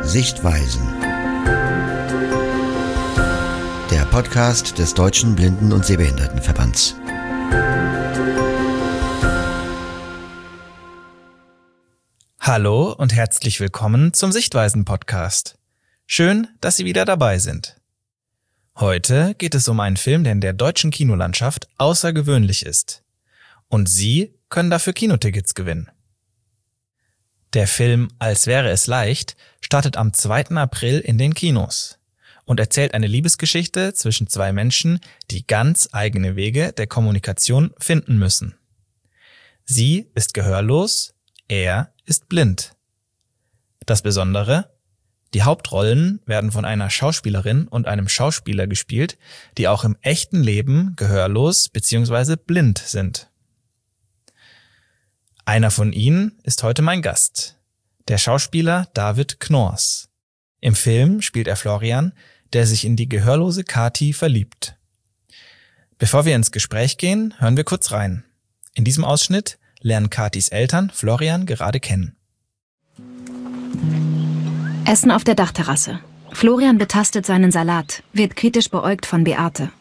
Sichtweisen. Der Podcast des Deutschen Blinden- und Sehbehindertenverbands. Hallo und herzlich willkommen zum Sichtweisen-Podcast. Schön, dass Sie wieder dabei sind. Heute geht es um einen Film, der in der deutschen Kinolandschaft außergewöhnlich ist. Und Sie können dafür Kinotickets gewinnen. Der Film Als wäre es leicht startet am 2. April in den Kinos und erzählt eine Liebesgeschichte zwischen zwei Menschen, die ganz eigene Wege der Kommunikation finden müssen. Sie ist gehörlos, er ist blind. Das Besondere: die Hauptrollen werden von einer Schauspielerin und einem Schauspieler gespielt, die auch im echten Leben gehörlos bzw. blind sind. Einer von ihnen ist heute mein Gast, der Schauspieler David Knors. Im Film spielt er Florian, der sich in die gehörlose Kathi verliebt. Bevor wir ins Gespräch gehen, hören wir kurz rein. In diesem Ausschnitt lernen Kathis Eltern Florian gerade kennen. Essen auf der Dachterrasse. Florian betastet seinen Salat, wird kritisch beäugt von Beate.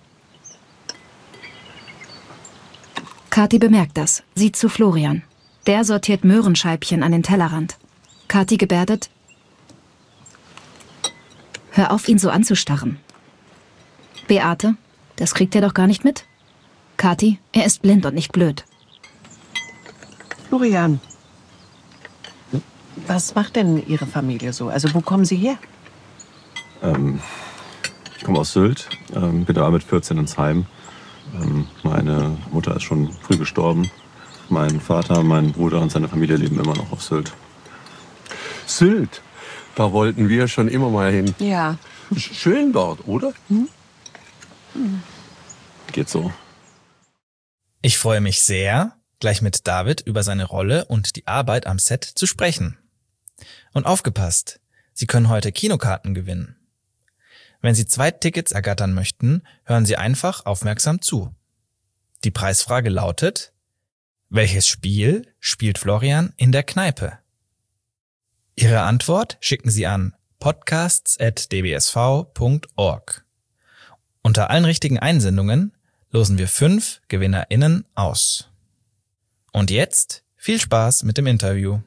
Kathi bemerkt das, sieht zu Florian. Der sortiert Möhrenscheibchen an den Tellerrand. Kathi gebärdet: Hör auf, ihn so anzustarren. Beate: Das kriegt er doch gar nicht mit. Kathi: Er ist blind und nicht blöd. Florian, was macht denn Ihre Familie so? Also wo kommen Sie her? Ich komme aus Sylt, bin da mit 14 ins Heim. Meine Mutter ist schon früh gestorben. Mein Vater, mein Bruder und seine Familie leben immer noch auf Sylt. Sylt, da wollten wir schon immer mal hin. Ja. Schön dort, oder? Geht so. Ich freue mich sehr, gleich mit David über seine Rolle und die Arbeit am Set zu sprechen. Und aufgepasst, Sie können heute Kinokarten gewinnen. Wenn Sie 2 Tickets ergattern möchten, hören Sie einfach aufmerksam zu. Die Preisfrage lautet: Welches Spiel spielt Florian in der Kneipe? Ihre Antwort schicken Sie an podcasts@dbsv.org. Unter allen richtigen Einsendungen losen wir 5 GewinnerInnen aus. Und jetzt viel Spaß mit dem Interview.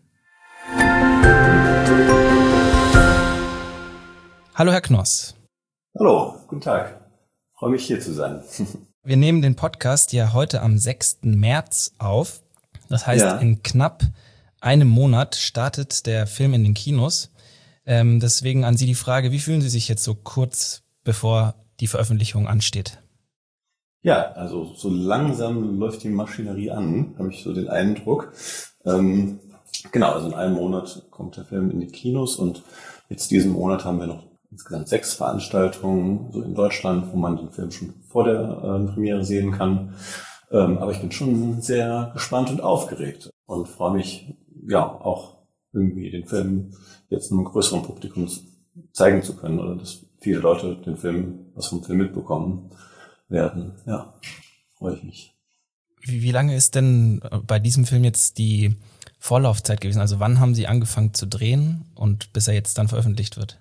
Hallo Herr Knors. Hallo, guten Tag. Freue mich hier zu sein. Wir nehmen den Podcast ja heute am 6. März auf. Das heißt, Ja. In knapp einem Monat startet der Film in den Kinos. Deswegen an Sie die Frage: Wie fühlen Sie sich jetzt so kurz bevor die Veröffentlichung ansteht? Ja, also so langsam läuft die Maschinerie an, habe ich so den Eindruck. Genau, also in einem Monat kommt der Film in die Kinos und jetzt diesen Monat haben wir noch insgesamt 6 Veranstaltungen so in Deutschland, wo man den Film schon vor der Premiere sehen kann. Aber ich bin schon sehr gespannt und aufgeregt und freue mich, ja, auch irgendwie den Film jetzt einem größeren Publikum zeigen zu können oder dass viele Leute was vom Film mitbekommen werden. Ja, freue ich mich. Wie lange ist denn bei diesem Film jetzt die Vorlaufzeit gewesen? Also wann haben Sie angefangen zu drehen und bis er jetzt dann veröffentlicht wird?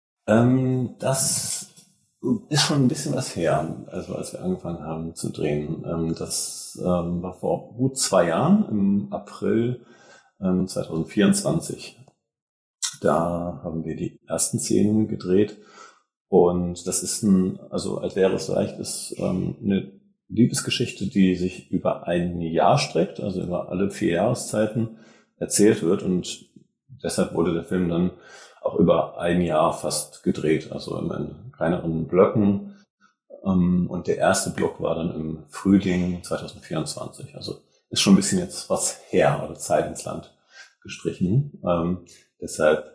Das ist schon ein bisschen was her, also als wir angefangen haben zu drehen. Das war vor gut 2 Jahren, im April 2024. Da haben wir die ersten Szenen gedreht und das ist also als wäre es leicht, ist eine Liebesgeschichte, die sich über ein Jahr streckt, also über alle 4 Jahreszeiten erzählt wird und deshalb wurde der Film dann auch über ein Jahr fast gedreht, also in kleineren Blöcken. Und der erste Block war dann im Frühling 2024. Also ist schon ein bisschen jetzt was her oder Zeit ins Land gestrichen. Deshalb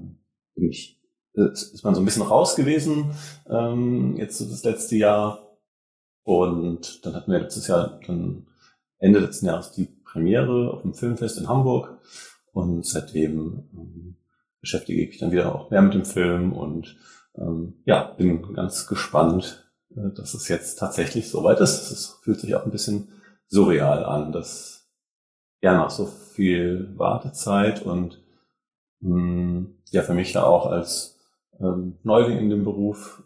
ist man so ein bisschen raus gewesen, jetzt so das letzte Jahr. Und dann hatten wir dann Ende letzten Jahres die Premiere auf dem Filmfest in Hamburg. Und seitdem beschäftige ich mich dann wieder auch mehr mit dem Film und bin ganz gespannt, dass es jetzt tatsächlich soweit ist. Es fühlt sich auch ein bisschen surreal an, dass nach so viel Wartezeit und ja für mich ja auch als Neuling in dem Beruf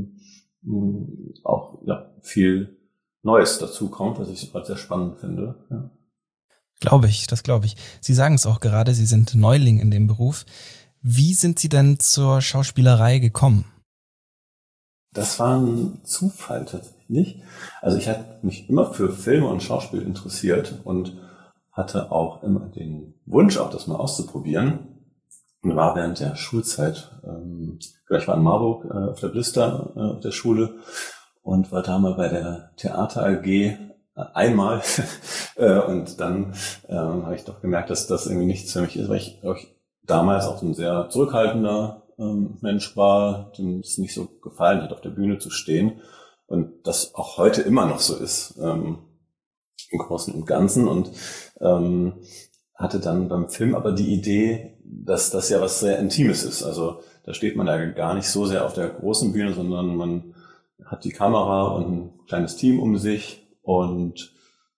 auch viel Neues dazu kommt, was ich gerade sehr spannend finde. Ja. Das glaube ich. Sie sagen es auch gerade, Sie sind Neuling in dem Beruf. Wie sind Sie denn zur Schauspielerei gekommen? Das war ein Zufall tatsächlich. Also ich hatte mich immer für Filme und Schauspiel interessiert und hatte auch immer den Wunsch, auch das mal auszuprobieren. Und war während der Schulzeit, ich war in Marburg auf der Blister auf der Schule und war da mal bei der Theater AG einmal und dann habe ich doch gemerkt, dass das irgendwie nichts für mich ist, weil ich damals auch so ein sehr zurückhaltender Mensch war, dem es nicht so gefallen hat, auf der Bühne zu stehen und das auch heute immer noch so ist, im Großen und Ganzen und hatte dann beim Film aber die Idee, dass das ja was sehr Intimes ist. Also da steht man ja gar nicht so sehr auf der großen Bühne, sondern man hat die Kamera und ein kleines Team um sich und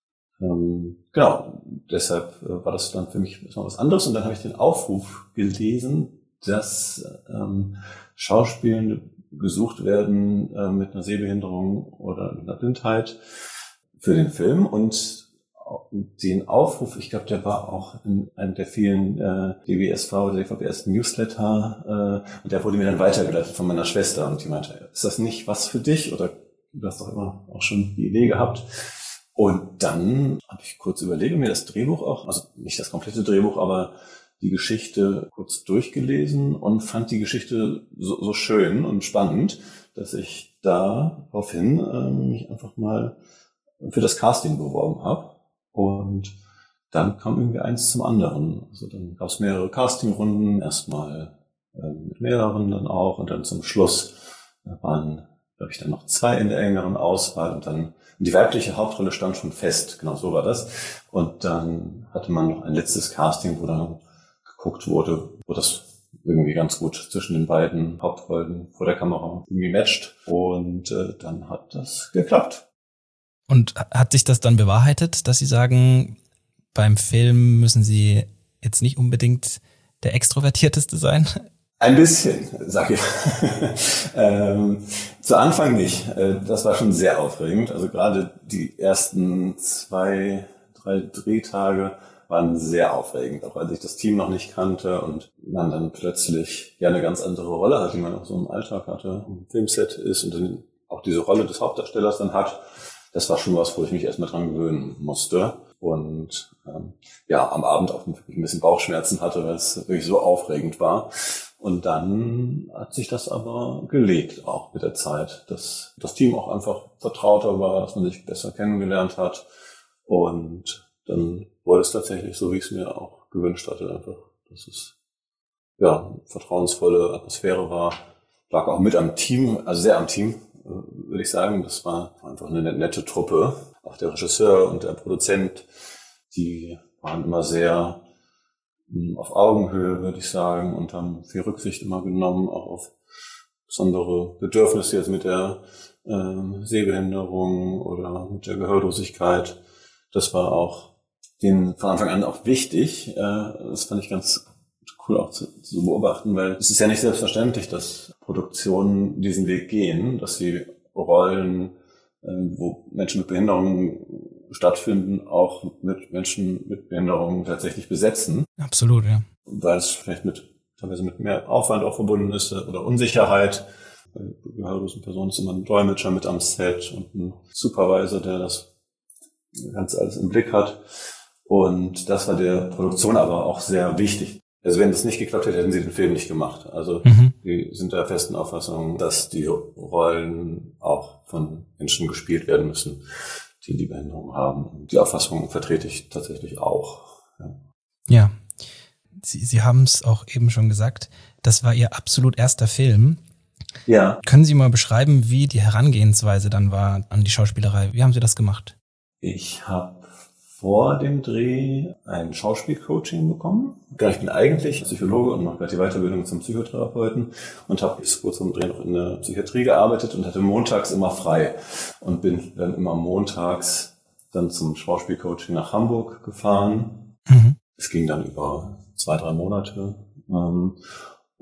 deshalb war das dann für mich was anderes. Und dann habe ich den Aufruf gelesen, dass Schauspielende gesucht werden mit einer Sehbehinderung oder mit einer Blindheit für den Film und den Aufruf, ich glaube, der war auch in einem der vielen DWSV oder DVBS Newsletter und der wurde mir dann weitergeleitet von meiner Schwester und die meinte, ist das nicht was für dich oder du hast doch immer auch schon die Idee gehabt. Und dann habe ich kurz überlegt und mir das Drehbuch auch, also nicht das komplette Drehbuch, aber die Geschichte kurz durchgelesen und fand die Geschichte so schön und spannend, dass ich daraufhin mich einfach mal für das Casting beworben habe. Und dann kam irgendwie eins zum anderen. Also dann gab es mehrere Castingrunden, erstmal mit mehreren dann auch und dann zum Schluss waren, glaube ich, dann noch 2 in der engeren Auswahl und dann die weibliche Hauptrolle stand schon fest, genau so war das. Und dann hatte man noch ein letztes Casting, wo dann geguckt wurde, wo das irgendwie ganz gut zwischen den beiden Hauptrollen vor der Kamera irgendwie matcht und dann hat das geklappt. Und hat sich das dann bewahrheitet, dass Sie sagen, beim Film müssen Sie jetzt nicht unbedingt der Extrovertierteste sein? Ein bisschen, sage ich. Zu Anfang nicht. Das war schon sehr aufregend. Also gerade die ersten 2, 3 Drehtage waren sehr aufregend, auch weil ich das Team noch nicht kannte und man dann plötzlich ja eine ganz andere Rolle hat, die man auch so im Alltag hatte, im Filmset ist und dann auch diese Rolle des Hauptdarstellers dann hat. Das war schon was, wo ich mich erstmal dran gewöhnen musste und am Abend auch wirklich ein bisschen Bauchschmerzen hatte, weil es wirklich so aufregend war. Und dann hat sich das aber gelegt, auch mit der Zeit, dass das Team auch einfach vertrauter war, dass man sich besser kennengelernt hat. Und dann wurde es tatsächlich so, wie ich es mir auch gewünscht hatte, einfach, dass es vertrauensvolle Atmosphäre war. Lag auch mit am Team, also sehr am Team, würde ich sagen. Das war einfach eine nette Truppe. Auch der Regisseur und der Produzent, die waren immer sehr auf Augenhöhe, würde ich sagen, und haben viel Rücksicht immer genommen, auch auf besondere Bedürfnisse jetzt mit der Sehbehinderung oder mit der Gehörlosigkeit. Das war auch denen von Anfang an auch wichtig. Das fand ich ganz cool auch zu beobachten, weil es ist ja nicht selbstverständlich, dass Produktionen diesen Weg gehen, dass sie Rollen, wo Menschen mit Behinderungen stattfinden, auch mit Menschen mit Behinderungen tatsächlich besetzen. Absolut, ja. Weil es vielleicht teilweise mit mehr Aufwand auch verbunden ist oder Unsicherheit. Bei gehörlosen Personen ist immer ein Dolmetscher mit am Set und ein Supervisor, der das Ganze alles im Blick hat. Und das war der Produktion aber auch sehr wichtig. Also wenn das nicht geklappt hätte, hätten sie den Film nicht gemacht. Also die sind der festen Auffassung, dass die Rollen auch von Menschen gespielt werden müssen, die Behinderung haben. Die Auffassung vertrete ich tatsächlich auch. Ja. Sie haben es auch eben schon gesagt, das war Ihr absolut erster Film. Ja. Können Sie mal beschreiben, wie die Herangehensweise dann war an die Schauspielerei? Wie haben Sie das gemacht? Ich habe vor dem Dreh ein Schauspielcoaching bekommen. Ich bin eigentlich Psychologe und mache gerade die Weiterbildung zum Psychotherapeuten und habe bis kurz vor dem Dreh noch in der Psychiatrie gearbeitet und hatte montags immer frei und bin dann immer montags dann zum Schauspielcoaching nach Hamburg gefahren. Es ging dann über 2-3 Monate.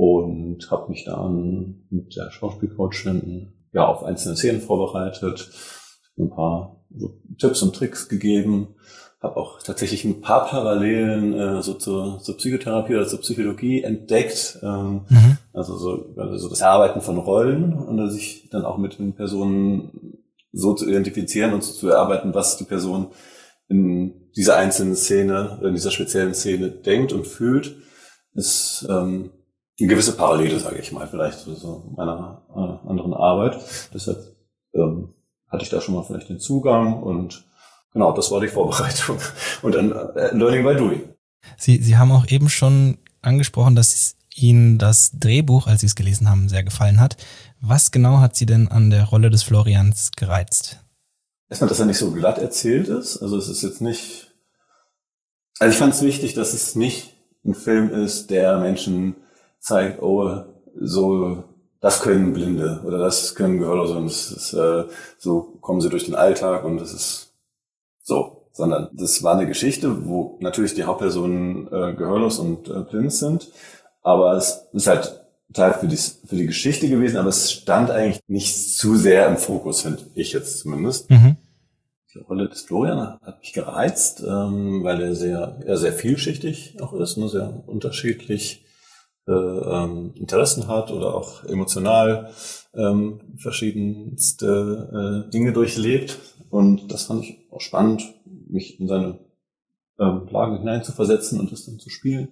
und habe mich dann mit der Schauspielcoachin auf einzelne Szenen vorbereitet, ein paar so Tipps und Tricks gegeben, habe auch tatsächlich ein paar Parallelen so zur Psychotherapie oder zur Psychologie entdeckt, also so das Erarbeiten von Rollen und sich dann auch mit den Personen so zu identifizieren und zu erarbeiten, was die Person in dieser einzelnen Szene, in dieser speziellen Szene denkt und fühlt, ist eine gewisse Parallele, sage ich mal, vielleicht so meiner anderen Arbeit. Deshalb hatte ich da schon mal vielleicht den Zugang und genau, das war die Vorbereitung. Und dann Learning by Doing. Sie haben auch eben schon angesprochen, dass Ihnen das Drehbuch, als Sie es gelesen haben, sehr gefallen hat. Was genau hat Sie denn an der Rolle des Florians gereizt? Erstmal, dass er nicht so glatt erzählt ist. Also es ist jetzt nicht... Also ich fand es wichtig, dass es nicht ein Film ist, der Menschen zeigt, oh, so... Das können Blinde oder das können Gehörlose und es ist, so kommen sie durch den Alltag und es ist so. Sondern das war eine Geschichte, wo natürlich die Hauptpersonen gehörlos und blind sind, aber es ist halt Teil für die Geschichte gewesen, aber es stand eigentlich nicht zu sehr im Fokus, finde ich jetzt zumindest. Die Rolle des Florian hat mich gereizt, weil er sehr vielschichtig auch ist, ne, sehr unterschiedlich Interessen hat oder auch emotional verschiedenste Dinge durchlebt. Und das fand ich auch spannend, mich in seine Lage hineinzuversetzen und das dann zu spielen.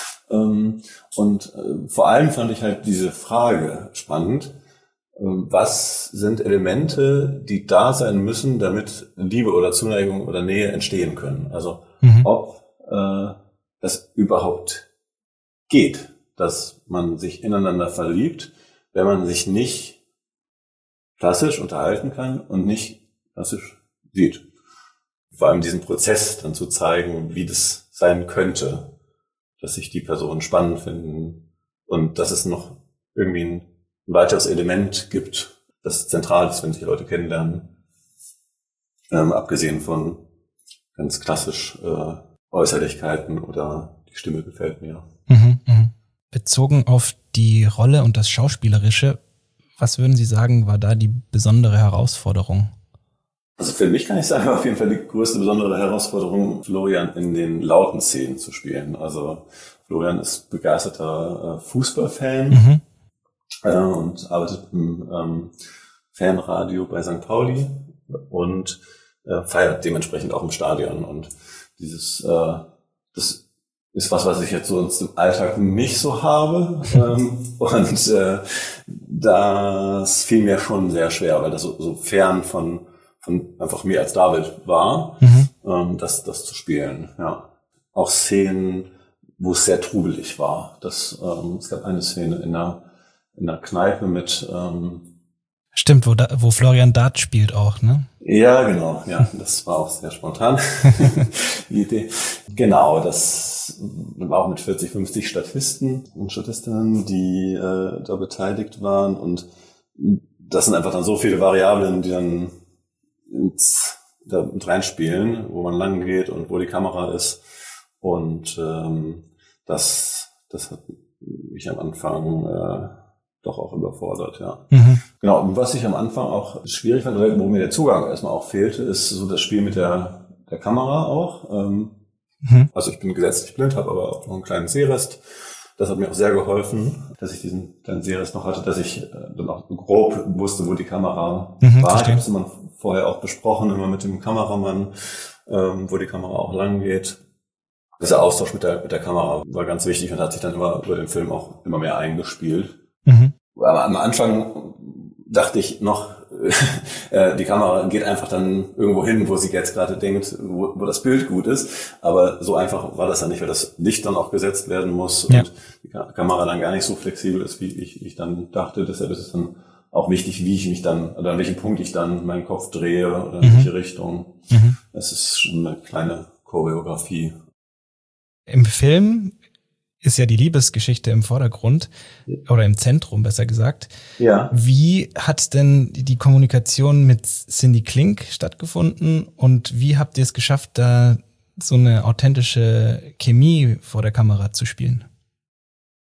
Und vor allem fand ich halt diese Frage spannend, was sind Elemente, die da sein müssen, damit Liebe oder Zuneigung oder Nähe entstehen können. Also ob es überhaupt geht, dass man sich ineinander verliebt, wenn man sich nicht klassisch unterhalten kann und nicht klassisch sieht. Vor allem diesen Prozess dann zu zeigen, wie das sein könnte, dass sich die Personen spannend finden und dass es noch irgendwie ein weiteres Element gibt, das zentral ist, wenn sich die Leute kennenlernen, abgesehen von ganz klassisch Äußerlichkeiten oder die Stimme gefällt mir. Bezogen auf die Rolle und das Schauspielerische, was würden Sie sagen, war da die besondere Herausforderung? Also für mich kann ich sagen, auf jeden Fall die größte besondere Herausforderung, Florian in den lauten Szenen zu spielen. Also Florian ist begeisterter Fußballfan und arbeitet im Fanradio bei St. Pauli und feiert dementsprechend auch im Stadion. Und das ist was ich jetzt so im Alltag nicht so habe. Und das fiel mir schon sehr schwer, weil das so fern von einfach mir als David war, das zu spielen. Ja. Auch Szenen, wo es sehr trubelig war. Es gab eine Szene in einer Kneipe mit Stimmt, wo Florian Dart spielt auch, ne? Ja, genau. Ja, das war auch sehr spontan, die Idee. Genau, das war auch mit 40, 50 Statisten und Statistinnen, die da beteiligt waren. Und das sind einfach dann so viele Variablen, die dann da mit reinspielen, wo man lang geht und wo die Kamera ist. Und das hat mich am Anfang doch auch überfordert, ja. Genau, und was ich am Anfang auch schwierig fand, wo mir der Zugang erstmal auch fehlte, ist so das Spiel mit der Kamera auch. Also ich bin gesetzlich blind, habe aber auch noch einen kleinen Sehrest. Das hat mir auch sehr geholfen, dass ich diesen kleinen Sehrest noch hatte, dass ich dann auch grob wusste, wo die Kamera war. Ich habe es immer vorher auch besprochen, immer mit dem Kameramann, wo die Kamera auch lang geht. Dieser Austausch mit der Kamera war ganz wichtig und hat sich dann über den Film auch immer mehr eingespielt. Aber am Anfang dachte ich noch, die Kamera geht einfach dann irgendwo hin, wo sie jetzt gerade denkt, wo das Bild gut ist. Aber so einfach war das dann nicht, weil das Licht dann auch gesetzt werden muss und die Kamera dann gar nicht so flexibel ist, wie ich dann dachte. Deshalb ist es dann auch wichtig, wie ich mich dann, oder an welchem Punkt ich dann meinen Kopf drehe oder in welche Richtung. Das ist schon eine kleine Choreografie. Im Film ist ja die Liebesgeschichte im Vordergrund oder im Zentrum, besser gesagt. Ja. Wie hat denn die Kommunikation mit Cindy Klink stattgefunden und wie habt ihr es geschafft, da so eine authentische Chemie vor der Kamera zu spielen?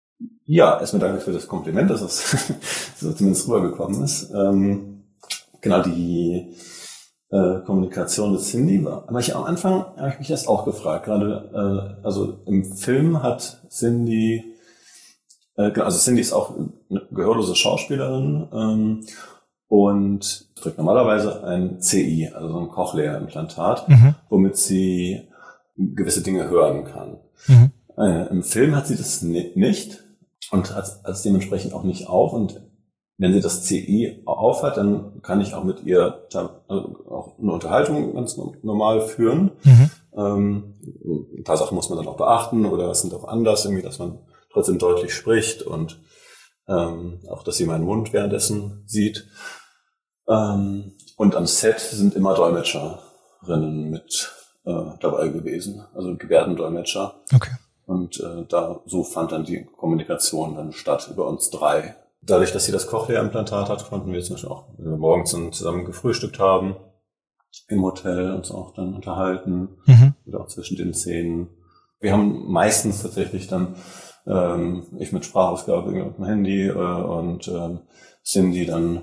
Ja, erstmal danke für das Kompliment, dass es so zumindest rübergekommen ist. Genau, die Kommunikation mit Cindy aber am Anfang habe ich mich das auch gefragt. Gerade, also im Film hat Cindy, also Cindy ist auch eine gehörlose Schauspielerin und trägt normalerweise ein CI, also so ein Cochlea-Implantat, womit sie gewisse Dinge hören kann. Im Film hat sie das nicht und hat es dementsprechend auch nicht auf. Und wenn sie das CI aufhat, dann kann ich auch mit ihr auch eine Unterhaltung ganz normal führen. Ein paar Sachen muss man dann auch beachten oder es sind auch anders, irgendwie, dass man trotzdem deutlich spricht und auch, dass sie meinen Mund währenddessen sieht. Und am Set sind immer Dolmetscherinnen mit dabei gewesen, also Gebärdendolmetscher. Okay. Und so fand dann die Kommunikation dann statt über uns drei. Dadurch, dass sie das Cochlea-Implantat hat, konnten wir zum Beispiel auch morgens zusammen gefrühstückt haben im Hotel, uns auch dann unterhalten oder auch zwischen den Szenen. Wir haben meistens tatsächlich dann ich mit Sprachausgabe auf dem Handy und Cindy dann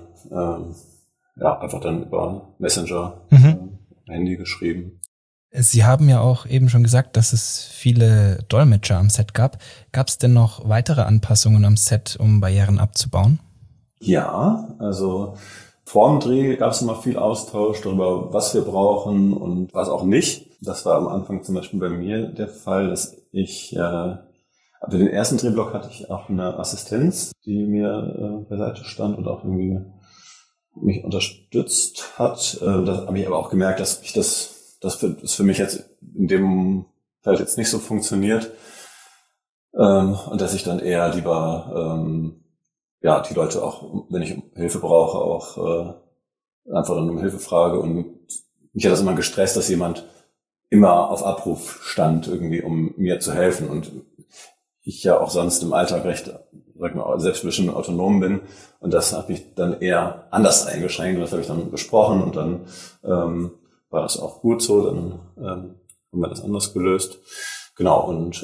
einfach dann über Messenger Handy geschrieben. Sie haben ja auch eben schon gesagt, dass es viele Dolmetscher am Set gab. Gab es denn noch weitere Anpassungen am Set, um Barrieren abzubauen? Ja, also vor dem Dreh gab es immer viel Austausch darüber, was wir brauchen und was auch nicht. Das war am Anfang zum Beispiel bei mir der Fall, dass ich ab den ersten Drehblock hatte ich auch eine Assistenz, die mir beiseite stand und auch irgendwie mich unterstützt hat. Da habe ich aber auch gemerkt, dass ich das für mich jetzt in dem Fall jetzt nicht so funktioniert und dass ich dann eher lieber die Leute auch, wenn ich Hilfe brauche, auch einfach dann um Hilfe frage. Und mich hat das immer gestresst, dass jemand immer auf Abruf stand, irgendwie, um mir zu helfen. Und ich ja auch sonst im Alltag recht, sag mal, selbstbestimmt und autonom bin. Und das hat mich dann eher anders eingeschränkt. Und das habe ich dann besprochen und dann war das auch gut so, dann haben wir das anders gelöst. Genau, und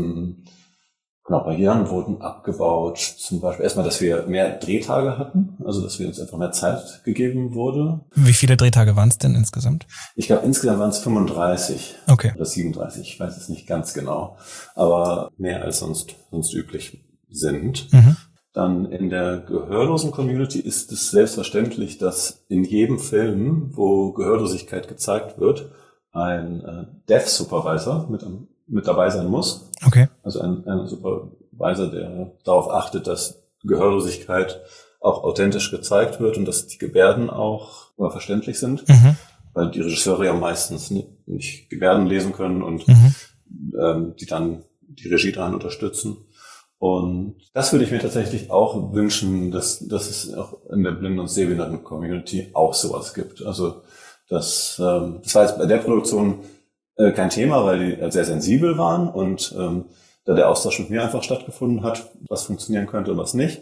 Barrieren wurden abgebaut, zum Beispiel erstmal, dass wir mehr Drehtage hatten, also dass wir uns einfach mehr Zeit gegeben wurde. Wie viele Drehtage waren es denn insgesamt? Ich glaube, insgesamt waren es 35 oder 37, ich weiß es nicht ganz genau, aber mehr als sonst üblich sind. Dann in der gehörlosen Community ist es selbstverständlich, dass in jedem Film, wo Gehörlosigkeit gezeigt wird, ein Deaf Supervisor mit dabei sein muss. Okay. Also ein Supervisor, der darauf achtet, dass Gehörlosigkeit auch authentisch gezeigt wird und dass die Gebärden auch verständlich sind, weil die Regisseure ja meistens nicht Gebärden lesen können und die dann die Regie daran unterstützen. Und das würde ich mir tatsächlich auch wünschen, dass es auch in der Blinden- und Sehbehinderten-Community auch sowas gibt. Also das war jetzt bei der Produktion kein Thema, weil die sehr sensibel waren und da der Austausch mit mir einfach stattgefunden hat, was funktionieren könnte und was nicht.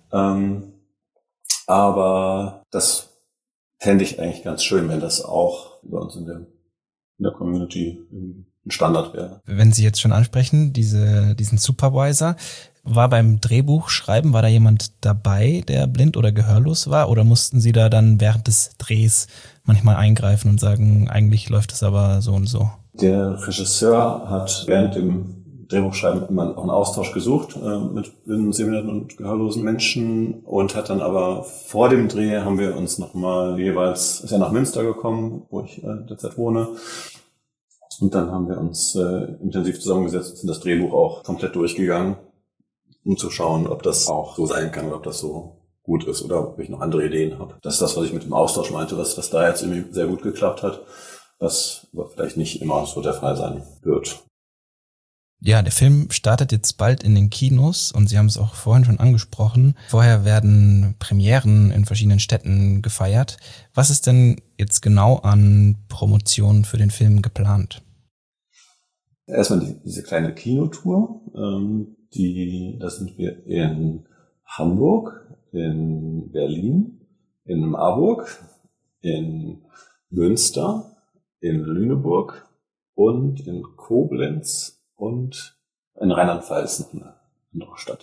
Aber das fände ich eigentlich ganz schön, wenn das auch bei uns in der Community ein Standard wäre. Wenn Sie jetzt schon ansprechen, diesen Supervisor, war beim Drehbuchschreiben, war da jemand dabei, der blind oder gehörlos war? Oder mussten Sie da dann während des Drehs manchmal eingreifen und sagen, eigentlich läuft es aber so und so? Der Regisseur hat während dem Drehbuchschreiben immer auch einen Austausch gesucht mit blinden, sehbehinderten und gehörlosen Menschen und hat dann aber vor dem Dreh haben wir uns nochmal jeweils, ist ja nach Münster gekommen, wo ich derzeit wohne. Und dann haben wir uns intensiv zusammengesetzt und sind das Drehbuch auch komplett durchgegangen, um zu schauen, ob das auch so sein kann oder ob das so gut ist oder ob ich noch andere Ideen habe. Das ist das, was ich mit dem Austausch meinte, was da jetzt irgendwie sehr gut geklappt hat, was vielleicht nicht immer so der Fall sein wird. Ja, der Film startet jetzt bald in den Kinos und Sie haben es auch vorhin schon angesprochen. Vorher werden Premieren in verschiedenen Städten gefeiert. Was ist denn jetzt genau an Promotion für den Film geplant? Erstmal diese kleine Kinotour, da sind wir in Hamburg, in Berlin, in Marburg, in Münster, in Lüneburg und in Koblenz und in Rheinland-Pfalz, eine andere Stadt.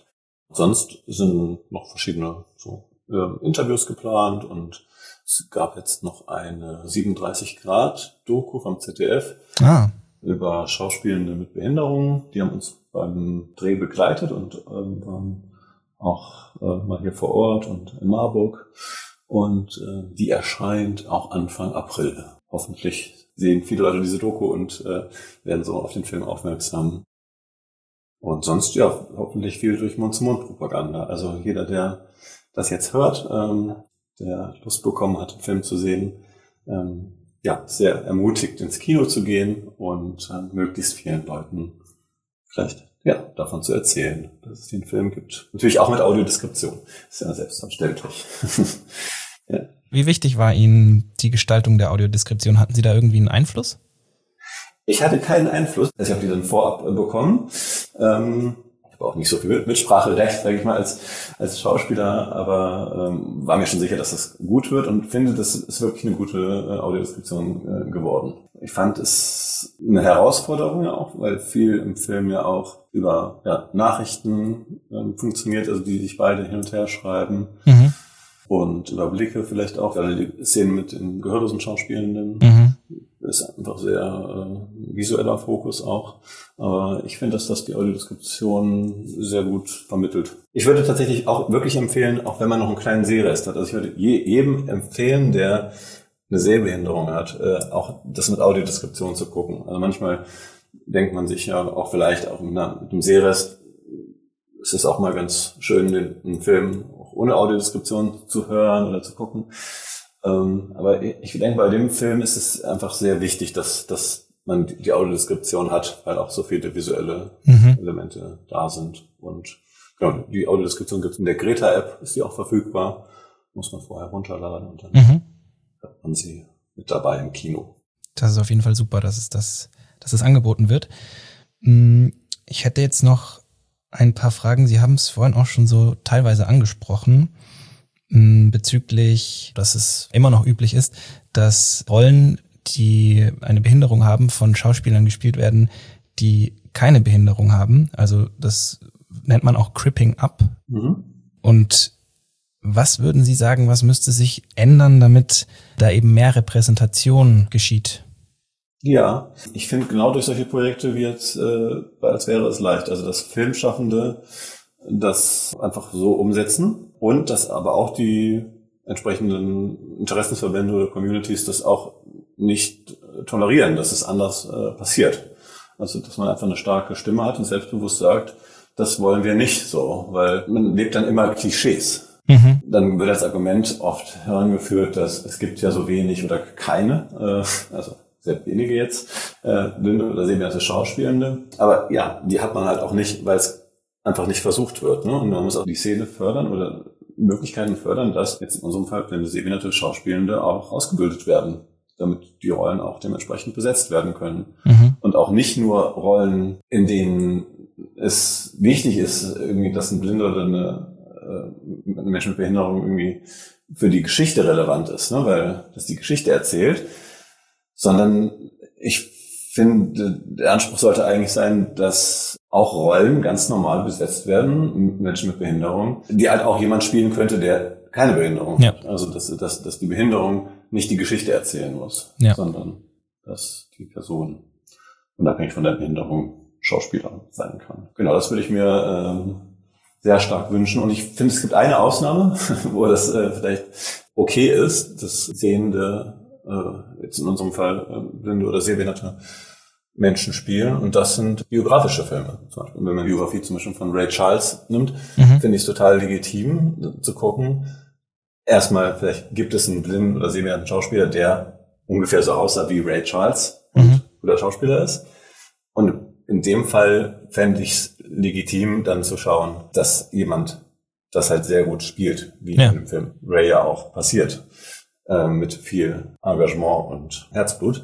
Sonst sind noch verschiedene Interviews geplant und es gab jetzt noch eine 37-Grad-Doku vom ZDF über Schauspielende mit Behinderungen. Die haben uns beim Dreh begleitet und waren auch mal hier vor Ort und in Marburg. Und die erscheint auch Anfang April. Hoffentlich sehen viele Leute diese Doku und werden so auf den Film aufmerksam. Und sonst, ja, hoffentlich viel durch Mund-zu-Mund-Propaganda. Also jeder, der das jetzt hört, der Lust bekommen hat, den Film zu sehen, sehr ermutigt, ins Kino zu gehen und möglichst vielen Leuten vielleicht davon zu erzählen, dass es den Film gibt. Natürlich auch mit Audiodeskription. Ist ja selbstverständlich. Ja. Wie wichtig war Ihnen die Gestaltung der Audiodeskription? Hatten Sie da irgendwie einen Einfluss? Ich hatte keinen Einfluss. Also ich habe die dann vorab bekommen. Ich habe auch nicht so viel Mitspracherecht, sage ich mal, als Schauspieler, aber war mir schon sicher, dass das gut wird und finde, das ist wirklich eine gute Audiodeskription geworden. Ich fand es eine Herausforderung auch, weil viel im Film ja auch über Nachrichten funktioniert, also die sich beide hin und her schreiben. Mhm. Und über Blicke vielleicht auch, also die Szenen mit den gehörlosen Schauspielenden ist einfach sehr visueller Fokus auch. Aber ich finde, dass das die Audiodeskription sehr gut vermittelt. Ich würde tatsächlich auch wirklich empfehlen, auch wenn man noch einen kleinen Sehrest hat, also ich würde jedem empfehlen, der eine Sehbehinderung hat, auch das mit Audiodeskription zu gucken. Also manchmal denkt man sich ja auch vielleicht auch mit dem Sehrest, es ist auch mal ganz schön, den Film auch ohne Audiodeskription zu hören oder zu gucken. Aber ich denke, bei dem Film ist es einfach sehr wichtig, dass man die Audiodeskription hat, weil auch so viele visuelle Elemente da sind. Und genau, die Audiodeskription gibt es in der Greta-App, ist die auch verfügbar. Muss man vorher runterladen und dann hat man sie mit dabei im Kino. Das ist auf jeden Fall super, dass es angeboten wird. Ich hätte jetzt noch ein paar Fragen. Sie haben es vorhin auch schon so teilweise angesprochen, bezüglich, dass es immer noch üblich ist, dass Rollen, die eine Behinderung haben, von Schauspielern gespielt werden, die keine Behinderung haben. Also das nennt man auch Cripping Up. Und was würden Sie sagen, was müsste sich ändern, damit da eben mehr Repräsentation geschieht? Ja, ich finde genau durch solche Projekte wie jetzt, als wäre es leicht. Also dass Filmschaffende das einfach so umsetzen und dass aber auch die entsprechenden Interessensverbände oder Communities das auch nicht tolerieren, dass es anders passiert. Also dass man einfach eine starke Stimme hat und selbstbewusst sagt, das wollen wir nicht so, weil man lebt dann immer Klischees. Dann wird das Argument oft herangeführt, dass es gibt ja so wenig oder keine, also sehr wenige jetzt, blinde oder sehbehinderte Schauspielende. Aber ja, die hat man halt auch nicht, weil es einfach nicht versucht wird. Ne? Und man muss auch die Szene fördern oder Möglichkeiten fördern, dass jetzt in unserem Fall blinde, sehbehinderte Schauspielende auch ausgebildet werden, damit die Rollen auch dementsprechend besetzt werden können. Und auch nicht nur Rollen, in denen es wichtig ist, irgendwie, dass ein Blinder oder eine Mensch mit Behinderung irgendwie für die Geschichte relevant ist, ne? Weil das die Geschichte erzählt, sondern ich finde, der Anspruch sollte eigentlich sein, dass auch Rollen ganz normal besetzt werden, Menschen mit Behinderung, die halt auch jemand spielen könnte, der keine Behinderung hat. Also dass die Behinderung nicht die Geschichte erzählen muss, sondern dass die Person unabhängig von der Behinderung Schauspieler sein kann. Genau, das würde ich mir sehr stark wünschen. Und ich finde, es gibt eine Ausnahme, wo das vielleicht okay ist, dass Sehende, jetzt in unserem Fall blinde oder sehbehinderte Menschen spielen. Und das sind biografische Filme. Zum Beispiel, wenn man die Biografie zum Beispiel von Ray Charles nimmt, finde ich es total legitim zu gucken. Erstmal, vielleicht gibt es einen blinden oder sehbehinderten Schauspieler, der ungefähr so aussah wie Ray Charles und guter Schauspieler ist. Und in dem Fall fände ich es legitim, dann zu schauen, dass jemand das halt sehr gut spielt, wie in dem Film Ray ja auch passiert, mit viel Engagement und Herzblut.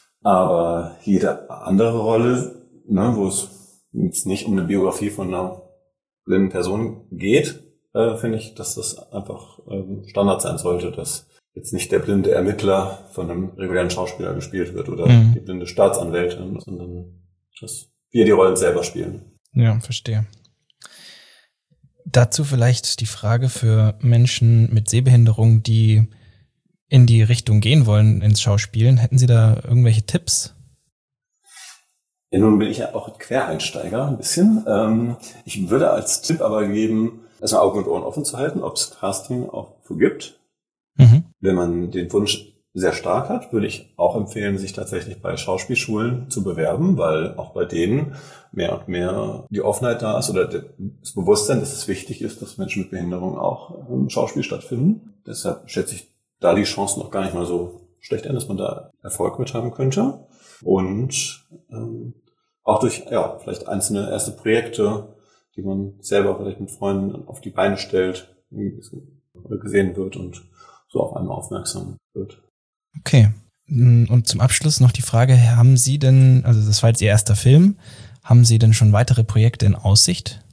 Aber jede andere Rolle, ne, wo es jetzt nicht um eine Biografie von einer blinden Person geht, finde ich, dass das einfach Standard sein sollte, dass jetzt nicht der blinde Ermittler von einem regulären Schauspieler gespielt wird oder die blinde Staatsanwältin, sondern dass wir die Rollen selber spielen. Ja, verstehe. Dazu vielleicht die Frage für Menschen mit Sehbehinderung, die in die Richtung gehen wollen ins Schauspielen. Hätten Sie da irgendwelche Tipps? Ja, nun bin ich ja auch Quereinsteiger ein bisschen. Ich würde als Tipp aber geben, erstmal Augen und Ohren offen zu halten, ob es Casting auch so gibt. Wenn man den Wunsch sehr stark hat, würde ich auch empfehlen, sich tatsächlich bei Schauspielschulen zu bewerben, weil auch bei denen mehr und mehr die Offenheit da ist oder das Bewusstsein, dass es wichtig ist, dass Menschen mit Behinderung auch im Schauspiel stattfinden. Deshalb schätze ich da die Chancen noch gar nicht mal so schlecht an, dass man da Erfolg mit haben könnte. Und auch durch vielleicht einzelne erste Projekte, die man selber vielleicht mit Freunden auf die Beine stellt, gesehen wird und so auf einmal aufmerksam wird. Okay. Und zum Abschluss noch die Frage, haben Sie denn, also das war jetzt Ihr erster Film, haben Sie denn schon weitere Projekte in Aussicht?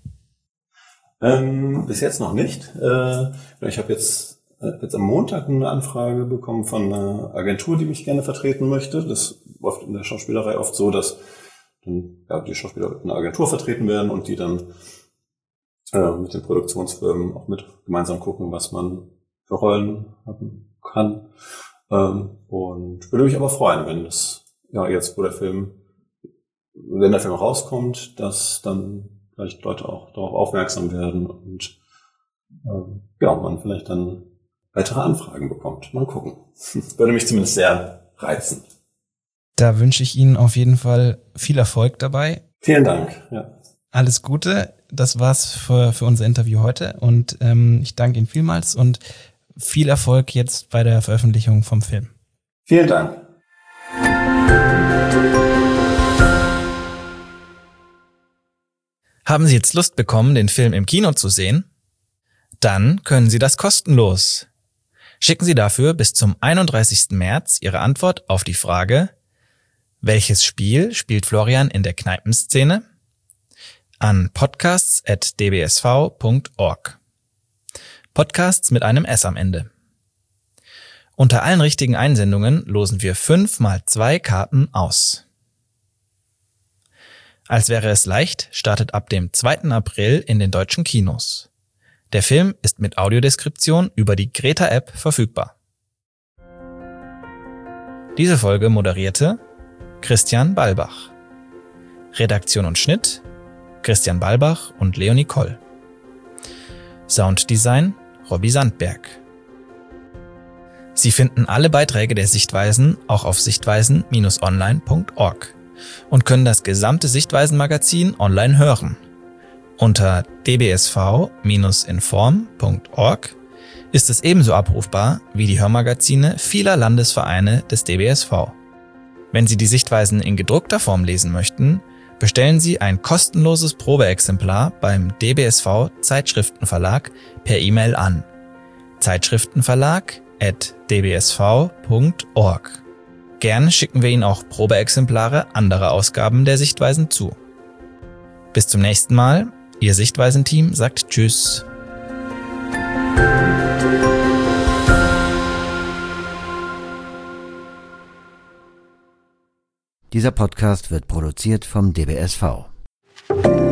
Bis jetzt noch nicht. Ich habe jetzt am Montag eine Anfrage bekommen von einer Agentur, die mich gerne vertreten möchte. Das läuft in der Schauspielerei oft so, dass dann die Schauspieler mit einer Agentur vertreten werden und die dann mit den Produktionsfirmen auch mit gemeinsam gucken, was man für Rollen haben kann. Und würde mich aber freuen, wenn das jetzt, wenn der Film rauskommt, dass dann vielleicht Leute auch darauf aufmerksam werden und man vielleicht dann weitere Anfragen bekommt. Mal gucken. Würde mich zumindest sehr reizen. Da wünsche ich Ihnen auf jeden Fall viel Erfolg dabei. Vielen Dank. Ja. Alles Gute. Das war's für unser Interview heute und ich danke Ihnen vielmals und viel Erfolg jetzt bei der Veröffentlichung vom Film. Vielen Dank. Haben Sie jetzt Lust bekommen, den Film im Kino zu sehen? Dann können Sie das kostenlos. Schicken Sie dafür bis zum 31. März Ihre Antwort auf die Frage: Welches Spiel spielt Florian in der Kneipenszene? An podcasts@dbsv.org. Podcasts mit einem S am Ende. Unter allen richtigen Einsendungen losen wir 5x2 Karten aus. Als wäre es leicht startet ab dem 2. April in den deutschen Kinos. Der Film ist mit Audiodeskription über die Greta-App verfügbar. Diese Folge moderierte Christian Balbach. Redaktion und Schnitt Christian Balbach und Leonie Koll. Sounddesign Robby Sandberg. Sie finden alle Beiträge der Sichtweisen auch auf sichtweisen-online.org und können das gesamte Sichtweisen-Magazin online hören. Unter dbsv-inform.org ist es ebenso abrufbar wie die Hörmagazine vieler Landesvereine des DBSV. Wenn Sie die Sichtweisen in gedruckter Form lesen möchten, bestellen Sie ein kostenloses Probeexemplar beim DBSV Zeitschriftenverlag per E-Mail an zeitschriftenverlag@dbsv.org. Gern schicken wir Ihnen auch Probeexemplare anderer Ausgaben der Sichtweisen zu. Bis zum nächsten Mal. Ihr Sichtweisen-Team sagt Tschüss. Dieser Podcast wird produziert vom DBSV.